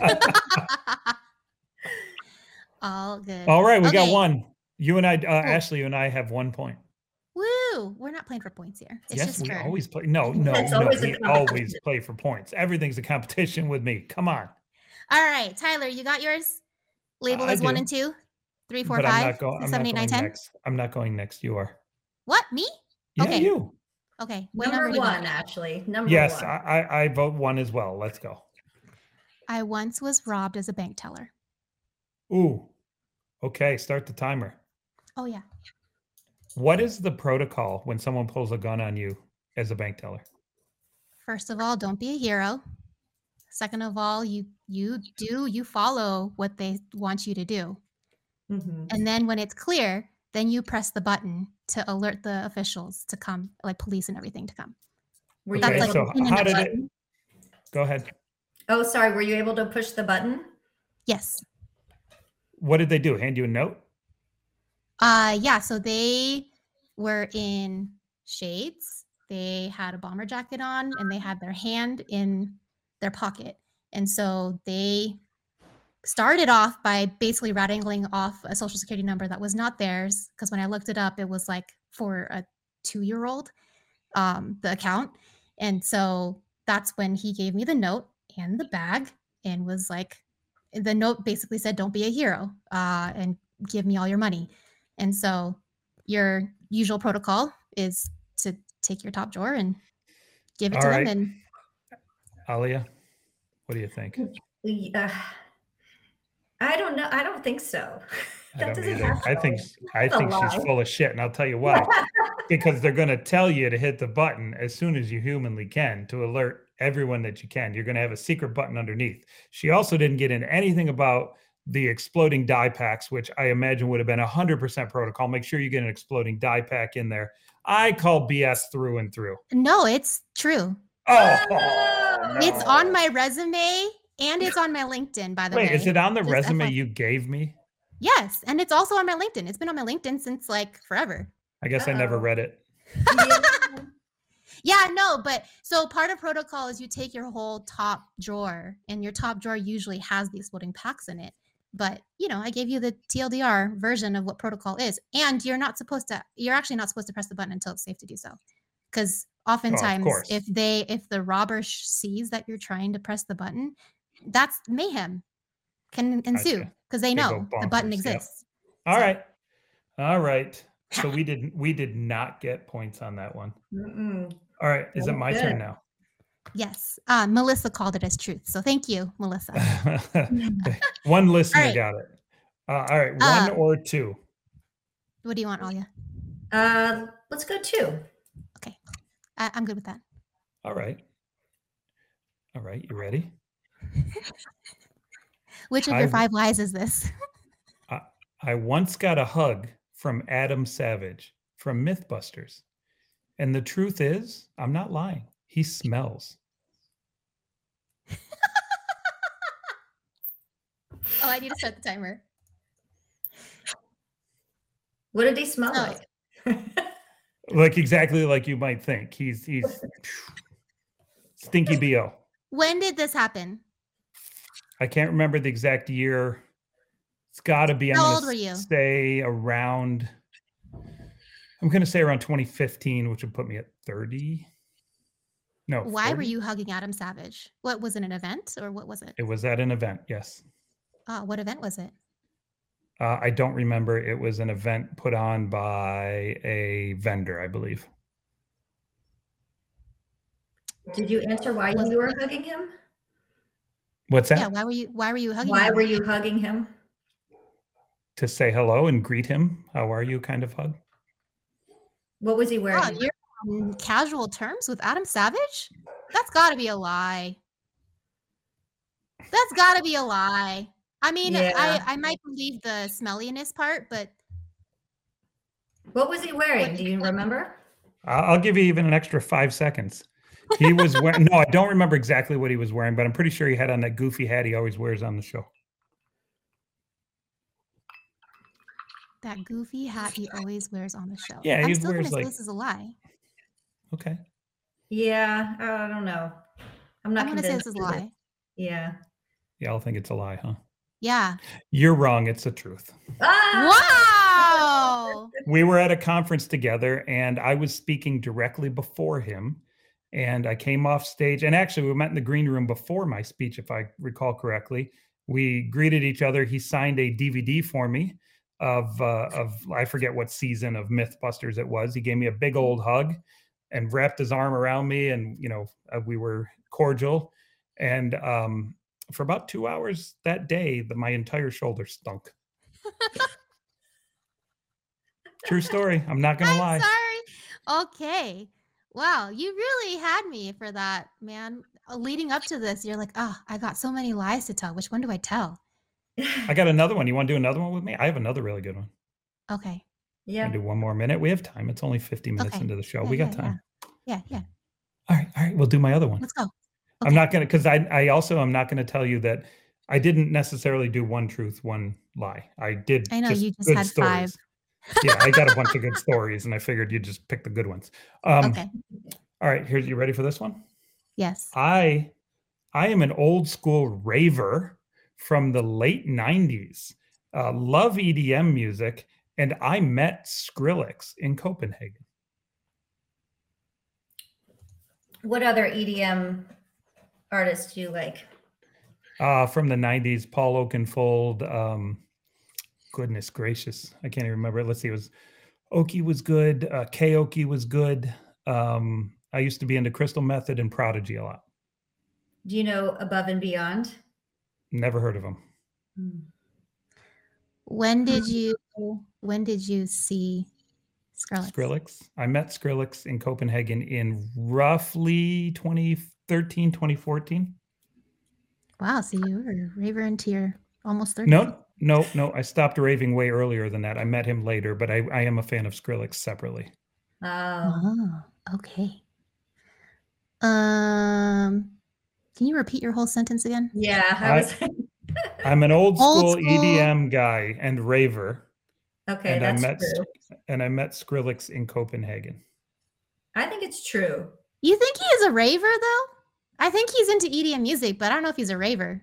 All good. All right, we got 1. You and I, Ashley, you and I have 1 point. Woo! We're not playing for points here. It's yes, we always play. No. We always play for points. Everything's a competition with me. Come on. All right, Tyler, you got yours labeled as 1 and 2, 3, 4, 5, 6, 7, 8, 9, 10. I'm not going next. You are. What? Me? Yeah, okay. You. Okay. What number 1, actually. Number 1. Yes, I vote 1 as well. Let's go. I once was robbed as a bank teller. Ooh. Okay, start the timer. Oh, yeah. What is the protocol when someone pulls a gun on you as a bank teller? First of all, don't be a hero. Second of all, you follow what they want you to do. Mm-hmm. And then when it's clear, then you press the button to alert the officials to come, like police and everything to come. Were That's you like able so to how push the did it? button? Go ahead. Oh, sorry. Were you able to push the button? Yes. What did they do? Hand you a note? Yeah, so they were in shades. They had a bomber jacket on and they had their hand in their pocket. And so they started off by basically rattling off a social security number that was not theirs. Because when I looked it up, it was like for a 2-year-old, the account. And so that's when he gave me the note and the bag and was like, the note basically said, don't be a hero, and give me all your money. And so your usual protocol is to take your top drawer and give it All to right. them. And Alia, what do you think? I don't know. I don't think so. I That don't doesn't either. happen. I think That's a she's lie. full of shit, and I'll tell you why. Because they're going to tell you to hit the button as soon as you humanly can to alert everyone that you can. You're going to have a secret button underneath. She also didn't get into anything about the exploding die packs, which I imagine would have been 100% protocol. Make sure you get an exploding die pack in there. I call BS through and through. no, it's true. Oh, It's no. on my resume and it's on my LinkedIn, by the way. Wait, is it on the Just resume FYI. you gave me? Yes, and it's also on my LinkedIn. It's been on my LinkedIn since like forever. I guess I never Uh-oh. read it. Yeah, no, but so part of protocol is you take your whole top drawer, and your top drawer usually has the exploding packs in it. But I gave you the TLDR version of what protocol is, and you're actually not supposed to press the button until it's safe to do so, because oftentimes course. if the robber sees that you're trying to press the button, that's mayhem can ensue Gotcha. because they They know go the button bonkers, yep. exists. All So- right. So we did not get points on that one. Mm-mm. All right. Is it That my was turn good. now? Yes, Melissa called it as truth. So thank you, Melissa. One listener right. got it. All right. One or two? What do you want, Alia? Let's go 2. Okay, I'm good with that. All right. You ready? Which of your 5 lies is this? I once got a hug from Adam Savage from Mythbusters. And the truth is, I'm not lying. He smells. Oh, I need to start the timer. What did he smell Smells. like? Like exactly like you might think. He's stinky BO. When did this happen? I can't remember the exact year. It's got to be. How old were you? I'm going to say around 2015, which would put me at 30. No. Why 40? were you hugging Adam Savage? What was it, an event or what was it? It was at an event. Yes. What event was it? I don't remember. It was an event put on by a vendor, I believe. Did you answer why you were hugging him? What's that? Yeah. Why were you hugging Why him? were you hugging him? To say hello and greet him. How are you? Kind of hug. What was he wearing? Oh, you're on casual terms with Adam Savage? That's got to be a lie. That's got to be a lie. I mean, Yeah. I might believe the smelliness part, but What was he wearing? Do you remember? I'll give you even an extra 5 seconds. He was wearing, no, I don't remember exactly what he was wearing, but I'm pretty sure he had on that goofy hat he always wears on the show. that goofy hat he always wears on the show. Yeah, I'm he still wears, gonna say like- this is a lie. Okay. Yeah, I don't know. I'm not I'm gonna say convinced. this is a either. lie. Yeah. Y'all think it's a lie, huh? Yeah. You're wrong. It's the truth. Ah! Wow. We were at a conference together and I was speaking directly before him. And I came off stage, and actually we met in the green room before my speech, if I recall correctly. We greeted each other. He signed a DVD for me of I forget what season of Mythbusters it was. He gave me a big old hug and wrapped his arm around me, and we were cordial. And for about 2 hours that day, my entire shoulder stunk. True story. I'm not gonna lie. I'm sorry. Okay. Wow, you really had me for that, man. Leading up to this, you're like, oh, I got so many lies to tell. Which one do I tell? I got another one. You want to do another one with me? I have another really good one. Okay. And do one more minute. We have time. It's only 50 minutes into the show. We got time. Yeah. All right. We'll do my other one. Let's go. Okay. I'm not going to, because I also am not going to tell you that I didn't necessarily do one truth, one lie. I did. I know you just good had stories. 5. Yeah, I got a bunch of good stories, and I figured you'd just pick the good ones. Okay. All right, you ready for this one? Yes. I am an old school raver from the late 90s. Love EDM music, and I met Skrillex in Copenhagen. What other EDM artists do you like? From the 90s, Paul Oakenfold. Goodness gracious, I can't even remember. Let's see, it was Okie was good. K-Okie was good. I used to be into Crystal Method and Prodigy a lot. Do you know Above and Beyond? Never heard of them. When did you see Skrillex? I met Skrillex in Copenhagen in roughly 2013, 2014. Wow, so you were a raver into your almost 30. No. I stopped raving way earlier than that. I met him later, but I am a fan of Skrillex separately. Oh, okay. Can you repeat your whole sentence again? Yeah, I'm an old school EDM guy and raver. Okay, and that's true. And I met Skrillex in Copenhagen. I think it's true. You think he is a raver, though? I think he's into EDM music, but I don't know if he's a raver.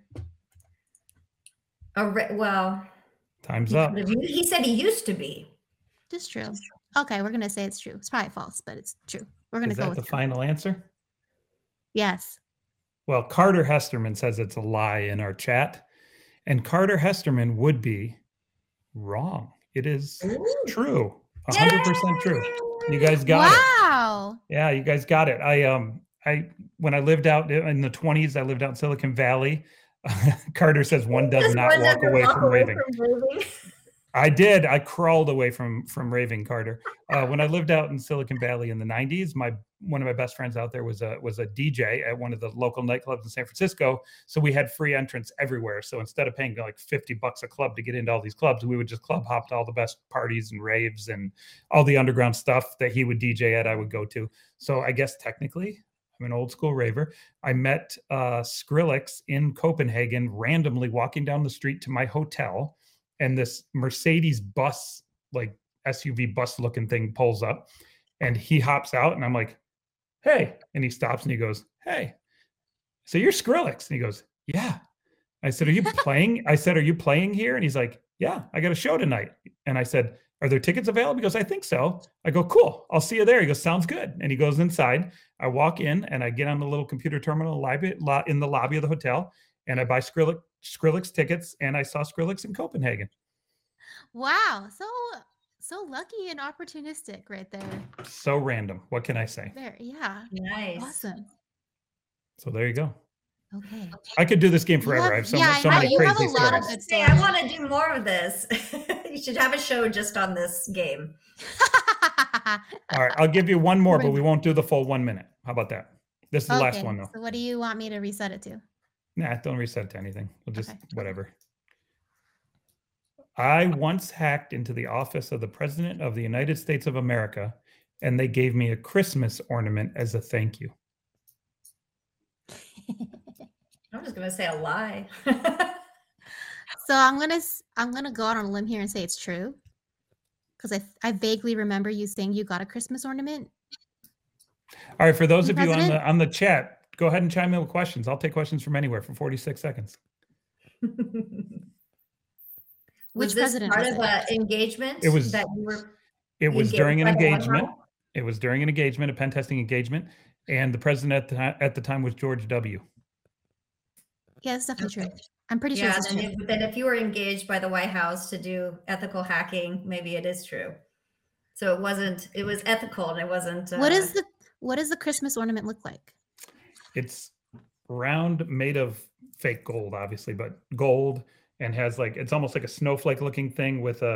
Well, time's up. He said he used to be. Just true. Okay, we're gonna say it's true. It's probably false, but it's true. We're gonna go with the final answer. Yes. Well, Carter Hesterman says it's a lie in our chat, and Carter Hesterman would be wrong. It is true. 100% true. You guys got it. Wow. Yeah, you guys got it. When I lived out in the 20s, I lived out in Silicon Valley. Carter says one does not walk away from raving. I did. I crawled away from raving, Carter. When I lived out in Silicon Valley in the 90s, one of my best friends out there was a DJ at one of the local nightclubs in San Francisco. So we had free entrance everywhere. So instead of paying like $50 a club to get into all these clubs, we would just club hop to all the best parties and raves and all the underground stuff that he would DJ at, I would go to. So I guess technically I'm an old school raver. I met Skrillex in Copenhagen, randomly walking down the street to my hotel. And this Mercedes bus, like SUV bus looking thing, pulls up and he hops out and I'm like, hey. And he stops and he goes, hey. So you're Skrillex? And he goes, yeah. I said, are you playing? I said, are you playing here? And he's like, yeah, I got a show tonight. And I said, are there tickets available? He goes, I think so. I go, cool. I'll see you there. He goes, sounds good. And he goes inside. I walk in and I get on the little computer terminal in the lobby of the hotel and I buy Skrillex tickets, and I saw Skrillex in Copenhagen. Wow. So lucky and opportunistic right there. So random. What can I say? Yeah. Nice. Awesome. So there you go. Okay. I could do this game forever. I have so many crazy stories. Hey, I want to do more of this. You should have a show just on this game. All right. I'll give you one more, but we won't do the full 1 minute. How about that? This is the last one, though. So what do you want me to reset it to? Nah, don't reset it to anything. We'll just whatever. I once hacked into the office of the President of the United States of America, and they gave me a Christmas ornament as a thank you. I'm just gonna say a lie. So I'm gonna go out on a limb here and say it's true, because I vaguely remember you saying you got a Christmas ornament. All right, for those of you on the chat, go ahead and chime in with questions. I'll take questions from anywhere for 46 seconds. Which president? Part of an engagement. It was. That you were. It was during an engagement. It was during an engagement, a pen testing engagement, and the president at the time was George W. Yeah, that's definitely true. I'm pretty sure. Yeah, then if you were engaged by the White House to do ethical hacking, maybe it is true. So it wasn't. It was ethical, and it wasn't. What does the Christmas ornament look like? It's round, made of fake gold, obviously, but gold, and has it's almost like a snowflake looking thing with a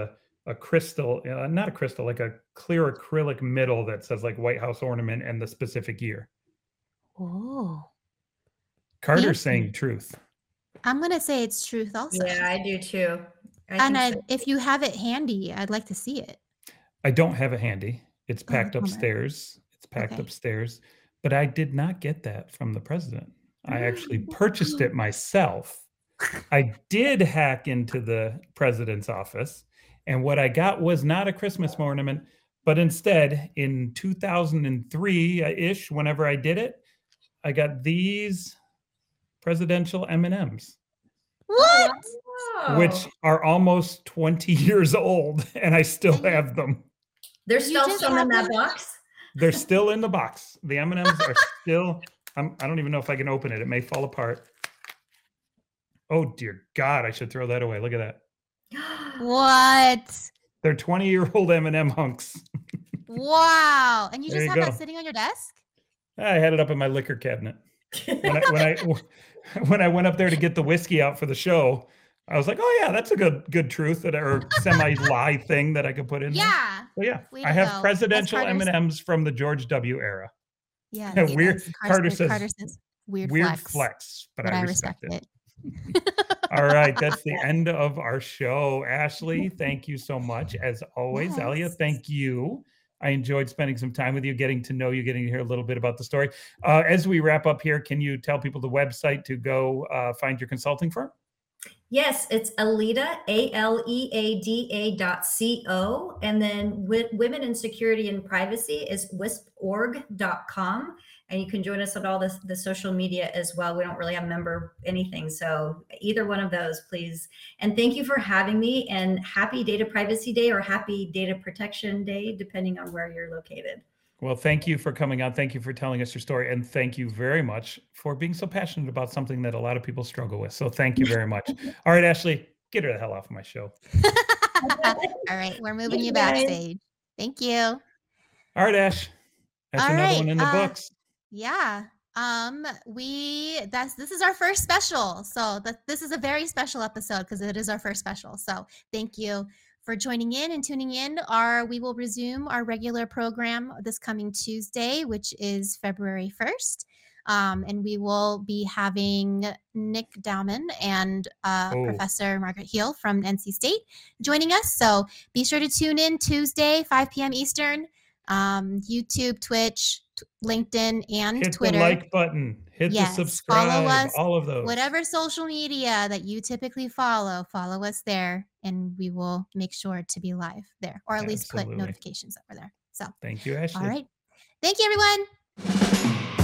a crystal, not a crystal, like a clear acrylic middle that says like White House ornament and the specific year. Oh, Carter's fancy. saying truth. I'm gonna say it's truth also. Yeah, I do too. If you have it handy, I'd like to see it. I don't have it handy. It's packed bummer. upstairs. It's packed Okay. upstairs. But I did not get that from the president. I actually purchased it myself. I did hack into the president's office, and what I got was not a Christmas ornament, but instead, in 2003-ish, whenever I did it, I got these presidential M&Ms. What? Which are almost 20 years old, and I still have them. There's still some in that box? They're still in the box. The M&Ms are still, I don't even know if I can open it. It may fall apart. Oh, dear God, I should throw that away. Look at that. What? They're 20-year-old M&M hunks. Wow. And you There just you have go. that sitting on your desk? I had it up in my liquor cabinet. When I went up there to get the whiskey out for the show, I was like, oh yeah, that's a good truth or semi-lie thing that I could put in there. Yeah. So yeah, Way I to have go. presidential That's Carter's- M&Ms from the George W. era. Yeah. Weird. Carter says weird weird flex. flex, but But I respect it. All right, that's the end of our show. Ashley, thank you so much. As always, Yes. Elia, thank you. I enjoyed spending some time with you, getting to know you, getting to hear a little bit about the story. As we wrap up here, can you tell people the website to go find your consulting firm? Yes, it's Aleada, ALEADA.co. And then Women in Security and Privacy is wisporg.com. And you can join us on all the social media as well. We don't really have member anything. So either one of those, please. And thank you for having me, and happy Data Privacy Day or happy Data Protection Day, depending on where you're located. Well, thank you for coming on. Thank you for telling us your story. And thank you very much for being so passionate about something that a lot of people struggle with. So thank you very much. All right, Ashley, get her the hell off of my show. All right. We're moving you backstage. Thank you. All right, Ash. That's All another right, one in the books. Yeah. This is our first special. So this is a very special episode because it is our first special. So thank you for joining in and tuning in. We will resume our regular program this coming Tuesday, which is February 1st. And we will be having Nick Dowman and Professor Margaret Heal from NC State joining us. So be sure to tune in Tuesday, 5 p.m. Eastern, YouTube, Twitch, LinkedIn, and Hit Twitter. the like button. Hit the subscribe. Follow us. All of those. Whatever social media that you typically follow us there, and we will make sure to be live there, or at least put notifications that we're there. So thank you, Ashley. All right. Thank you, everyone.